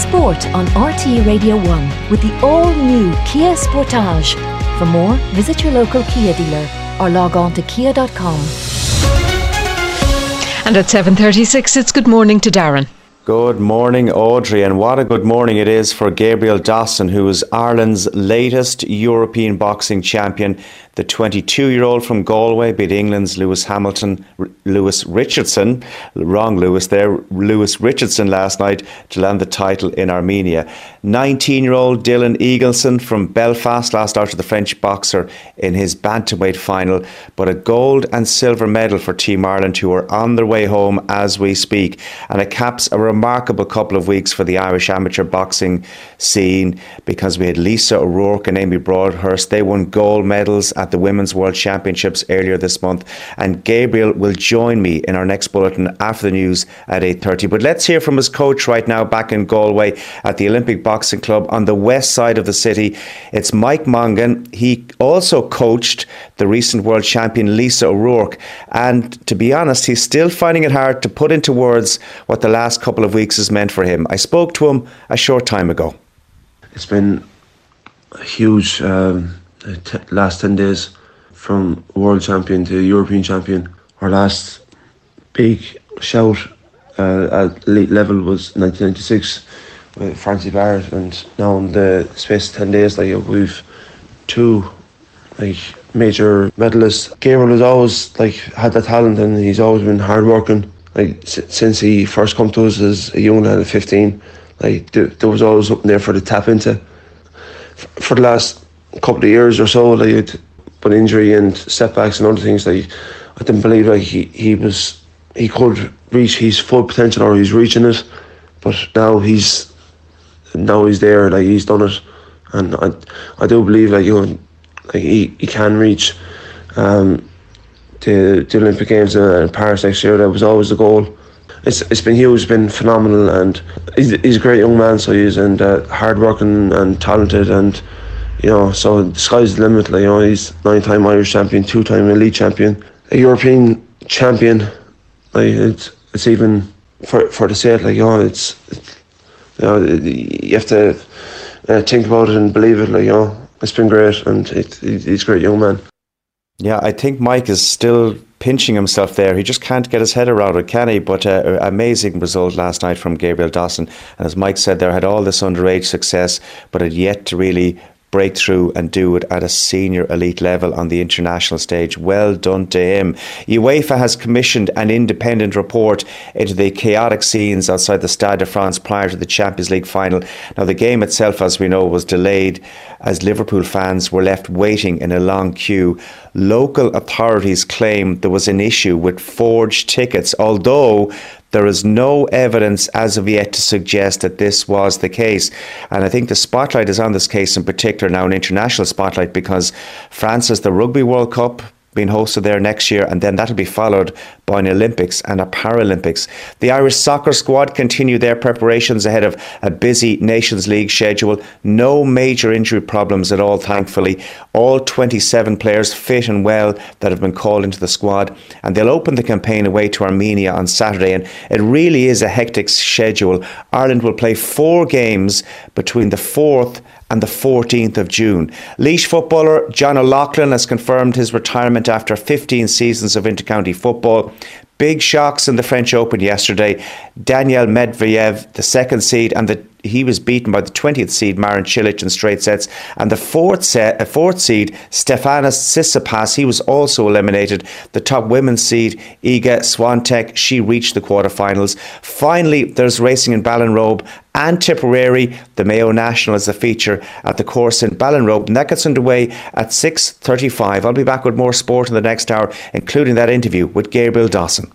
Sport on RTE Radio 1 with the all-new Kia Sportage. For more, visit your local Kia dealer or log on to kia.com. And at 7:36, it's Good Morning to Darren. Good morning, Audrey, and what a good morning it is for Gabriel Dawson, who is Ireland's latest European boxing champion. The 22-year-old from Galway beat England's Lewis Richardson last night to land the title in Armenia. 19-year-old Dylan Eagleson from Belfast lost out to the French boxer in his bantamweight final, but a gold and silver medal for Team Ireland, who are on their way home as we speak. And it caps a remarkable couple of weeks for the Irish amateur boxing scene, because we had Lisa O'Rourke and Amy Broadhurst. They won gold medals at the Women's World Championships earlier this month, and Gabriel will join me in our next bulletin after the news at 8:30. But let's hear from his coach right now back in Galway at the Olympic Boxing Club on the west side of the city. It's Mike Mongan. He also coached the recent world champion Lisa O'Rourke, and to be honest, he's still finding it hard to put into words what the last couple of weeks has meant for him. I spoke to him a short time ago. It's been a huge last 10 days, from world champion to European champion. Our last big shout at elite level was 1996 with Francie Barrett, and now in the space of 10 days we've two major medalists. Gabriel has always had that talent, and he's always been hard working. Since he first come to us as a young lad at 15, there was always something there for the tap into. For the last couple of years or so, but injury and setbacks and other things, I didn't believe he could reach his full potential, or he's reaching it. But now he's there, he's done it, and I do believe he can reach the Olympic Games in Paris next year. That was always the goal. It's been huge, it's been phenomenal, and he's a great young man, so he is, and hard working and talented, and so the sky's the limit. He's 9-time Irish champion, 2-time elite champion, a European champion. It's even for to say it, you have to think about it and believe it. It's been great, and he's a great young man. Yeah, I think Mike is still pinching himself there. He just can't get his head around it, can he? But amazing result last night from Gabriel Dawson. And as Mike said, there had all this underage success, but had yet to really break through and do it at a senior elite level on the international stage. Well done to him. UEFA has commissioned an independent report into the chaotic scenes outside the Stade de France prior to the Champions League final. Now, the game itself, as we know, was delayed as Liverpool fans were left waiting in a long queue. Local authorities claim there was an issue with forged tickets, although there is no evidence as of yet to suggest that this was the case. And I think the spotlight is on this case in particular now, an international spotlight, because France has the Rugby World Cup being hosted there next year, and then that'll be followed by an Olympics and a Paralympics. The Irish soccer squad continue their preparations ahead of a busy Nations League schedule. No major injury problems at all, thankfully. All 27 players fit and well that have been called into the squad, and they'll open the campaign away to Armenia on Saturday, and it really is a hectic schedule. Ireland will play 4 games between the 4th and the 14th of June. Laois footballer John O'Loughlin has confirmed his retirement after 15 seasons of intercounty football. Big shocks in the French Open yesterday. Daniel Medvedev, the second seed, and he was beaten by the 20th seed Marin Cilic in straight sets, and the fourth seed Stefanos Tsitsipas, he was also eliminated. The top women's seed Iga Swiatek, she reached the quarterfinals. Finally, there's racing in Ballinrobe and Tipperary. The Mayo National is the feature at the course in Ballinrobe, and that gets underway at 6:35. I'll be back with more sport in the next hour, including that interview with Gabriel Dawson.